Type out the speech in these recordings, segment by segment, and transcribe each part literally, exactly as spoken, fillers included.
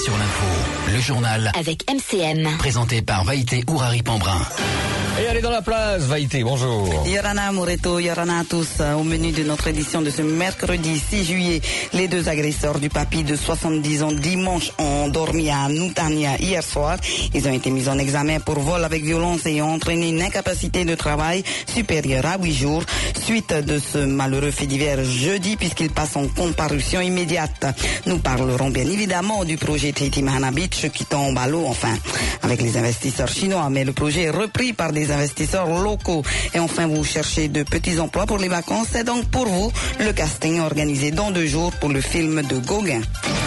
sur l'info, le journal avec M C M. Présenté par Vaïté Ourari-Pambrin. Et allez dans la place, Vaïté, bonjour. Yorana Moreto, Yorana à tous. Au menu de notre édition de ce mercredi six juillet, les deux agresseurs du papy de soixante-dix ans dimanche ont dormi à Noutania hier soir. Ils ont été mis en examen pour vol avec violence et ont entraîné une incapacité de travail supérieure à huit jours. Suite de ce malheureux fait divers jeudi, puisqu'il passe en comparution immédiate. Nous parlerons bien évidemment du projet Tahiti Mahana Beach qui tombe à l'eau, enfin, avec les investisseurs chinois. Mais le projet est repris par des investisseurs locaux. Et enfin, vous cherchez de petits emplois pour les vacances. C'est donc pour vous le casting organisé dans deux jours pour le film de Gauguin.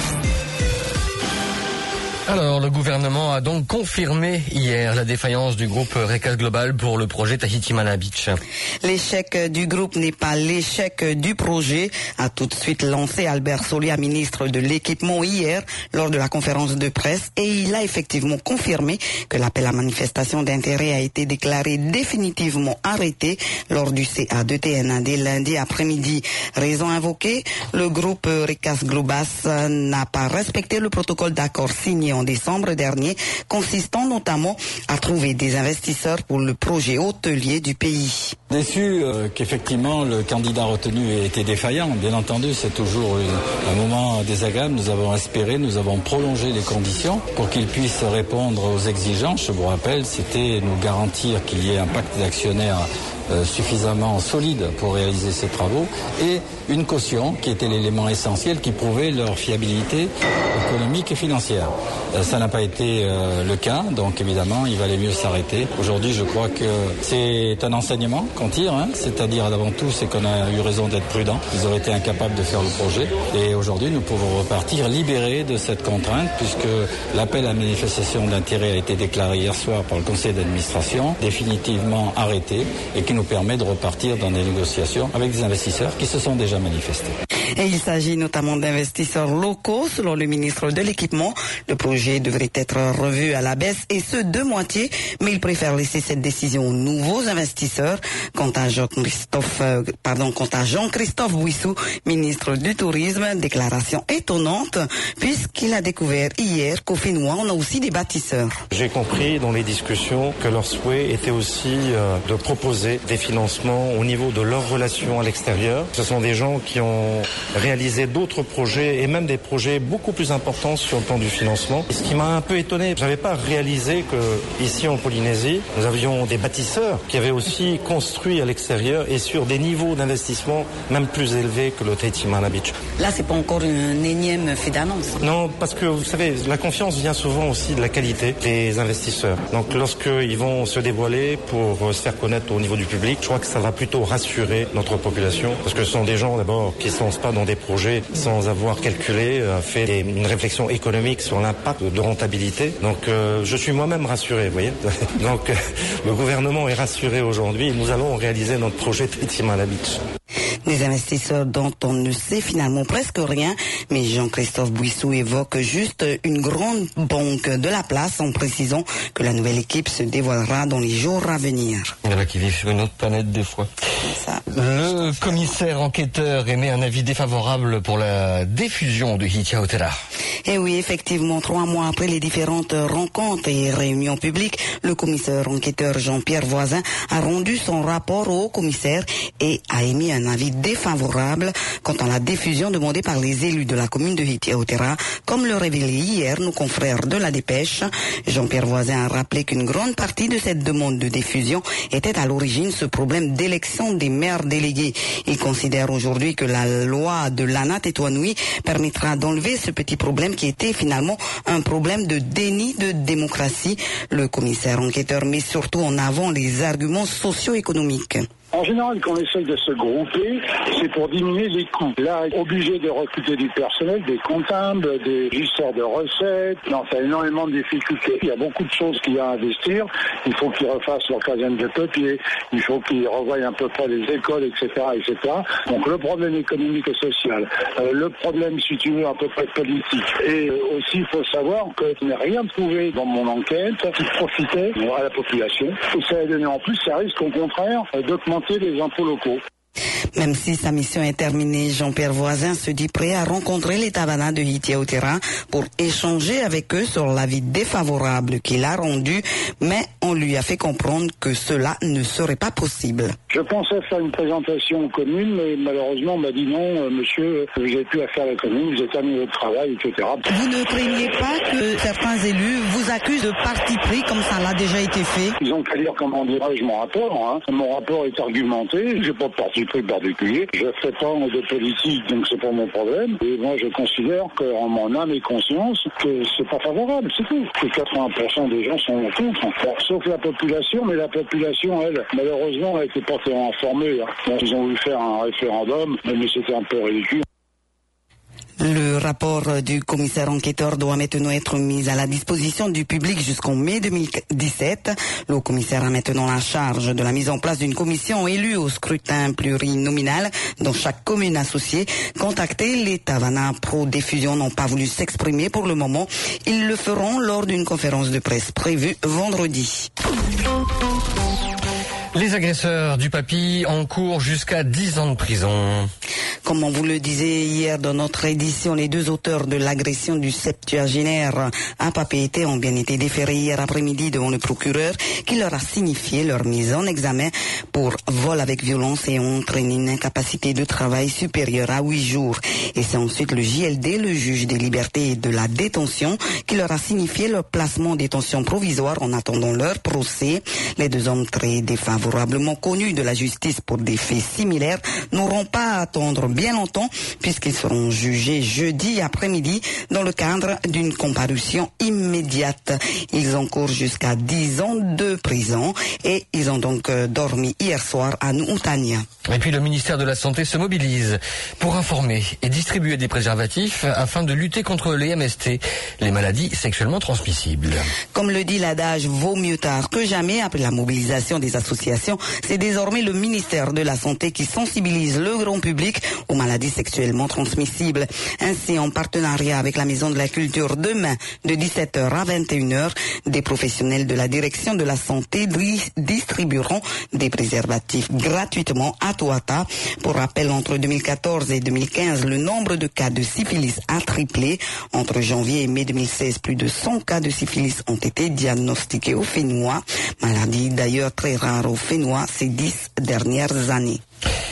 Alors, le gouvernement a donc confirmé hier la défaillance du groupe Recas Global pour le projet Tahiti Mahana Beach. L'échec du groupe n'est pas l'échec du projet, a tout de suite lancé Albert Solia, ministre de l'équipement, hier lors de la conférence de presse, et il a effectivement confirmé que l'appel à manifestation d'intérêt a été déclaré définitivement arrêté lors du C A deux T N dès lundi après-midi. Raison invoquée, le groupe Recas Global n'a pas respecté le protocole d'accord signé en décembre dernier, consistant notamment à trouver des investisseurs pour le projet hôtelier du pays. Déçu euh, qu'effectivement le candidat retenu ait été défaillant. Bien entendu, c'est toujours un moment désagréable. Nous avons espéré, nous avons prolongé les conditions pour qu'il puisse répondre aux exigences. Je vous rappelle, c'était nous garantir qu'il y ait un pacte d'actionnaires Euh, suffisamment solide pour réaliser ces travaux et une caution qui était l'élément essentiel qui prouvait leur fiabilité économique et financière. Euh, ça n'a pas été euh, le cas, donc évidemment il valait mieux s'arrêter. Aujourd'hui je crois que c'est un enseignement qu'on tire, hein, c'est-à-dire avant tout c'est qu'on a eu raison d'être prudent. Ils auraient été incapables de faire le projet et aujourd'hui nous pouvons repartir libérés de cette contrainte puisque l'appel à manifestation d'intérêt a été déclaré hier soir par le conseil d'administration, définitivement arrêté et qui nous permet de repartir dans des négociations avec des investisseurs qui se sont déjà manifestés. Et il s'agit notamment d'investisseurs locaux. Selon le ministre de l'Équipement, le projet devrait être revu à la baisse et ce de moitié, mais il préfère laisser cette décision aux nouveaux investisseurs. Quant à Jean-Christophe, euh, pardon, quant à Jean-Christophe Bouissou, ministre du Tourisme, déclaration étonnante puisqu'il a découvert hier qu'au Fénois, on a aussi des bâtisseurs. J'ai compris dans les discussions que leur souhait était aussi euh, de proposer des financements au niveau de leurs relations à l'extérieur. Ce sont des gens qui ont réalisé d'autres projets et même des projets beaucoup plus importants sur le plan du financement. Et ce qui m'a un peu étonné, je n'avais pas réalisé que ici en Polynésie, nous avions des bâtisseurs qui avaient aussi construit à l'extérieur et sur des niveaux d'investissement même plus élevés que le Tahiti Mahana Beach. Là, c'est pas encore une énième fait d'annonce. Non, parce que vous savez, la confiance vient souvent aussi de la qualité des investisseurs. Donc lorsqu'ils vont se dévoiler pour se faire connaître au niveau du public, je crois que ça va plutôt rassurer notre population parce que ce sont des gens d'abord qui ne se lancent pas dans des projets sans avoir calculé, euh, fait des, une réflexion économique sur l'impact de rentabilité. Donc euh, je suis moi-même rassuré, vous voyez. Donc euh, le gouvernement est rassuré aujourd'hui et nous allons réaliser notre projet Tahiti Mahana Beach. Des investisseurs dont on ne sait finalement presque rien, mais Jean-Christophe Bouissou évoque juste une grande banque de la place en précisant que la nouvelle équipe se dévoilera dans les jours à venir. Il y en a qui vivent sur une autre planète des fois. Ça. Le commissaire enquêteur émet un avis défavorable pour la diffusion de Hitia Otera. Et oui, effectivement, trois mois après les différentes rencontres et réunions publiques, le commissaire enquêteur Jean-Pierre Voisin a rendu son rapport au commissaire et a émis un avis défavorable quant à la diffusion demandée par les élus de la commune de Hitia Otera. Comme le révélaient hier nos confrères de la Dépêche, Jean-Pierre Voisin a rappelé qu'une grande partie de cette demande de diffusion était à l'origine ce problème d'élection des maires délégués. Il considère aujourd'hui que la loi de l'Anat Etouanoui permettra d'enlever ce petit problème qui était finalement un problème de déni de démocratie. Le commissaire enquêteur met surtout en avant les arguments socio-économiques. En général, quand on essaye de se grouper, c'est pour diminuer les coûts. Là, obligé de recruter du personnel, des comptables, des gesteurs de recettes. Non, ça a énormément de difficultés. Il y a beaucoup de choses qu'il y a à investir. Il faut qu'ils refassent leur caserne de papier. Il faut qu'ils revoient à peu près les écoles, et cetera, et cetera. Donc le problème économique et social, euh, le problème, si tu veux, à peu près politique. Et euh, aussi, il faut savoir que je n'ai rien trouvé dans mon enquête qui profitait à la population. Et ça a donné en plus, ça risque au contraire d'augmenter les impôts locaux. Même si sa mission est terminée, Jean-Pierre Voisin se dit prêt à rencontrer les Tavana de Hitia au terrain pour échanger avec eux sur l'avis défavorable qu'il a rendu, mais on lui a fait comprendre que cela ne serait pas possible. Je pensais faire une présentation commune, mais malheureusement on m'a dit non, euh, monsieur, vous n'avez plus à faire la commune, vous êtes terminé votre travail, et cetera. Vous ne craignez pas que certains élus vous accusent de parti pris comme ça l'a déjà été fait? Ils ont qu'à lire, comment dirais-je, mon rapport. Hein. Mon rapport est argumenté, j'ai pas de parti pris particulier, je ne fais pas de politique, donc c'est pas mon problème. Et moi je considère qu'en mon âme et conscience, que c'est pas favorable, c'est tout. Que quatre-vingts pour cent des gens sont contre, bon, sauf la population, mais la population, elle, malheureusement, elle n'était pas informée. Hein. Donc, ils ont voulu faire un référendum, mais c'était un peu ridicule. Le rapport du commissaire enquêteur doit maintenant être mis à la disposition du public jusqu'en mai deux mille dix-sept. Le commissaire a maintenant la charge de la mise en place d'une commission élue au scrutin plurinominal dans chaque commune associée. Contactés, les Tavana pro-diffusion n'ont pas voulu s'exprimer pour le moment. Ils le feront lors d'une conférence de presse prévue vendredi. Les agresseurs du papy encourent jusqu'à dix ans de prison. Comme on vous le disait hier dans notre édition, les deux auteurs de l'agression du septuagénaire à Papeete ont bien été déférés hier après-midi devant le procureur qui leur a signifié leur mise en examen pour vol avec violence et ont entraîné une incapacité de travail supérieure à huit jours. Et c'est ensuite le J L D, le juge des libertés et de la détention, qui leur a signifié leur placement en détention provisoire en attendant leur procès. Les deux hommes très défavorablement connus de la justice pour des faits similaires n'auront pas à attendre bien longtemps puisqu'ils seront jugés jeudi après-midi dans le cadre d'une comparution immédiate. Ils encourent jusqu'à dix ans de prison et ils ont donc euh, dormi hier soir à Noutania. Et puis le ministère de la Santé se mobilise pour informer et distribuer des préservatifs afin de lutter contre les M S T, les maladies sexuellement transmissibles. Comme le dit l'adage, vaut mieux tard que jamais. Après la mobilisation des associations, c'est désormais le ministère de la Santé qui sensibilise le grand public aux maladies sexuellement transmissibles. Ainsi, en partenariat avec la Maison de la Culture, demain, de dix-sept heures à vingt et une heures, des professionnels de la direction de la santé distribueront des préservatifs gratuitement à Touata. Pour rappel, entre deux mille quatorze et deux mille quinze, le nombre de cas de syphilis a triplé. Entre janvier et mai deux mille seize, plus de cent cas de syphilis ont été diagnostiqués au Fénois. Maladie d'ailleurs très rare au Fénois ces dix dernières années.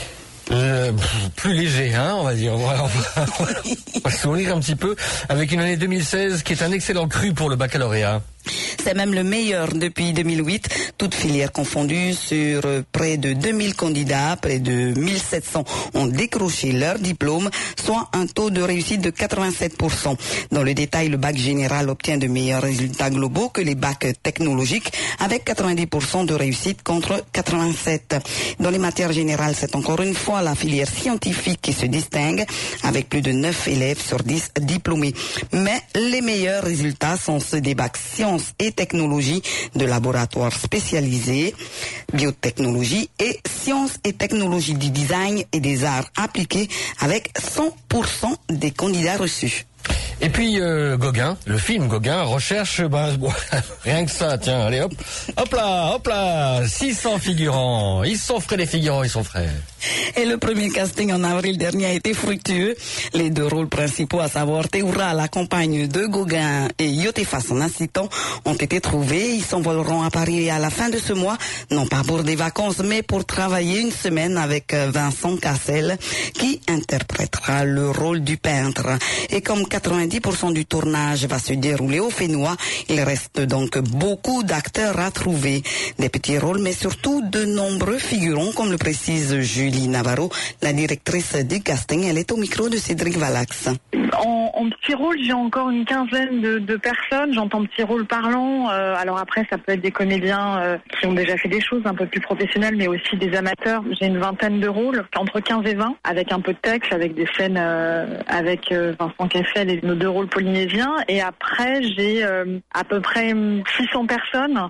Euh, plus léger, hein, on va dire. On va, on va, on va sourire un petit peu avec une année deux mille seize qui est un excellent cru pour le baccalauréat. C'est même le meilleur depuis deux mille huit, toutes filières confondues. Sur près de deux mille candidats, près de mille sept cents ont décroché leur diplôme, soit un taux de réussite de quatre-vingt-sept pour cent. Dans le détail, le bac général obtient de meilleurs résultats globaux que les bacs technologiques, avec quatre-vingt-dix pour cent de réussite contre quatre-vingt-sept. Dans les matières générales, c'est encore une fois la filière scientifique qui se distingue, avec plus de neuf élèves sur dix diplômés. Mais les meilleurs résultats sont ceux des bacs sciences et technologies de laboratoires spécialisés, biotechnologie et sciences et technologies du design et des arts appliqués avec cent pour cent des candidats reçus. Et puis euh, Gauguin, le film Gauguin recherche, bah, bon, rien que ça, tiens, allez hop, hop là, hop là, six cents figurants, ils sont frais les figurants, ils sont frais. Et le premier casting en avril dernier a été fructueux. Les deux rôles principaux, à savoir Théoura, la compagne de Gauguin, et Yotefa, son assistant, ont été trouvés. Ils s'envoleront à Paris à la fin de ce mois, non pas pour des vacances, mais pour travailler une semaine avec Vincent Cassel, qui interprétera le rôle du peintre. Et comme quatre-vingt-dix pour cent du tournage va se dérouler au Fénois, il reste donc beaucoup d'acteurs à trouver. Des petits rôles, mais surtout de nombreux figurants, comme le précise Julie Navarro, la directrice du casting. Elle est au micro de Cédric Valax. En, en petit rôle, j'ai encore une quinzaine de, de personnes. J'entends petit rôle parlant. Euh, alors après, ça peut être des comédiens euh, qui ont déjà fait des choses un peu plus professionnelles, mais aussi des amateurs. J'ai une vingtaine de rôles, entre quinze et vingt, avec un peu de texte, avec des scènes euh, avec euh, Vincent Cassel et nos deux rôles polynésiens. Et après, j'ai euh, à peu près six cents personnes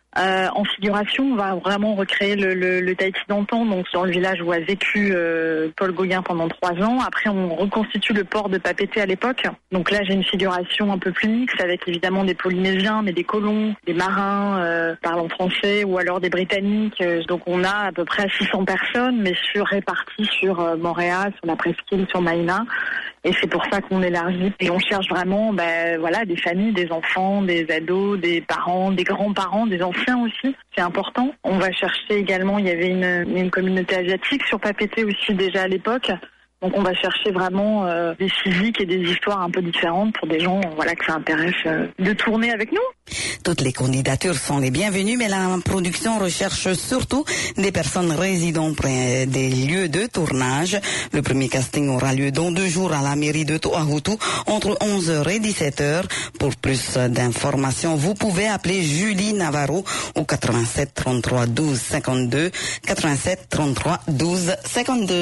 Euh, en figuration, on va vraiment recréer le, le, le Tahiti d'antan, donc dans le village où a vécu euh, Paul Gauguin pendant trois ans. Après, on reconstitue le port de Papeete à l'époque. Donc là, j'ai une figuration un peu plus mixte avec évidemment des Polynésiens, mais des colons, des marins euh, parlant français ou alors des Britanniques. Donc on a à peu près six cents personnes, mais sur réparties sur euh, Montréal, sur la presqu'île, sur Maïna. Et c'est pour ça qu'on élargit et on cherche vraiment, ben voilà, des familles, des enfants, des ados, des parents, des grands-parents, des anciens aussi. C'est important. On va chercher également, il y avait une, une communauté asiatique sur Papeete aussi déjà à l'époque. Donc on va chercher vraiment euh, des physiques et des histoires un peu différentes pour des gens, voilà, que ça intéresse euh, de tourner avec nous. Toutes les candidatures sont les bienvenues, mais la production recherche surtout des personnes résidant près des lieux de tournage. Le premier casting aura lieu dans deux jours à la mairie de Toahutu entre onze heures et dix-sept heures. Pour plus d'informations, vous pouvez appeler Julie Navarro au quatre-vingt-sept trente-trois douze cinquante-deux, quatre-vingt-sept trente-trois douze cinquante-deux.